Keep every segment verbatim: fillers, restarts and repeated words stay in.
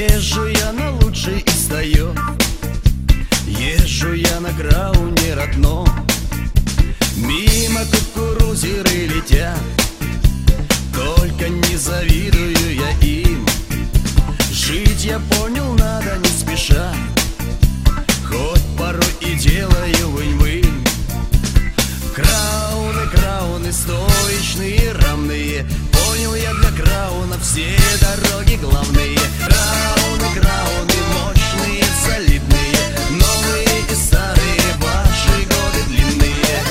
Езжу я на лучший из стоев, езжу я на крауне родном. Мимо кукурузеры летят, только не завидую я им. Жить я понял надо не спеша, хоть порой и делаю вынь-вынь. Крауны, крауны стоечные, равные, понял я для крауна все дороги главные. Крауны, крауны мощные, солидные, новые и старые, ваши годы длинные.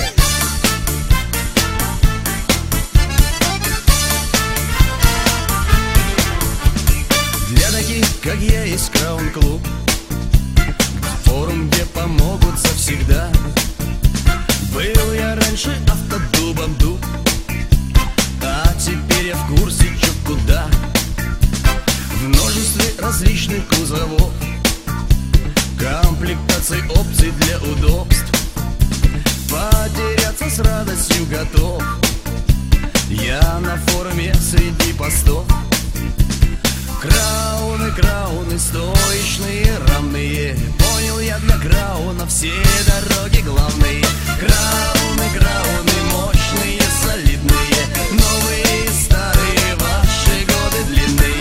Для таких, как я, есть краун-клуб, форум, где помогут завсегда. Был я раньше автодубом дуб, а теперь я в курсе, чё куда. В множестве различных кузовов, комплектаций, опций для удобств, потеряться с радостью готов я на форуме среди постов. Крауны, крауны стоечные, равные, понял я для крауна все дороги главные. Крауны, крауны мощные, солидные, новые и старые, ваши годы длинные.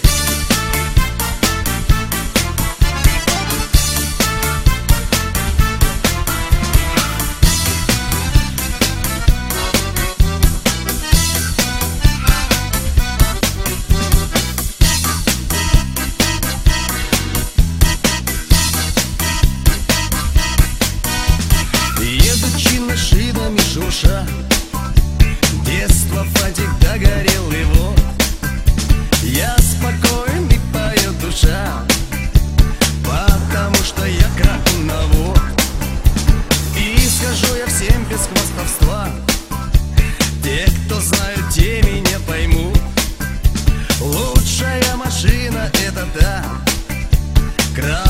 Едучи машинами шурша, детство фантик догорел, и вот я спокоен и поет душа, потому что я крауновод. И скажу я всем без хвастовства, те, кто знают, те меня поймут. Лучшая машина — это та, крауновод.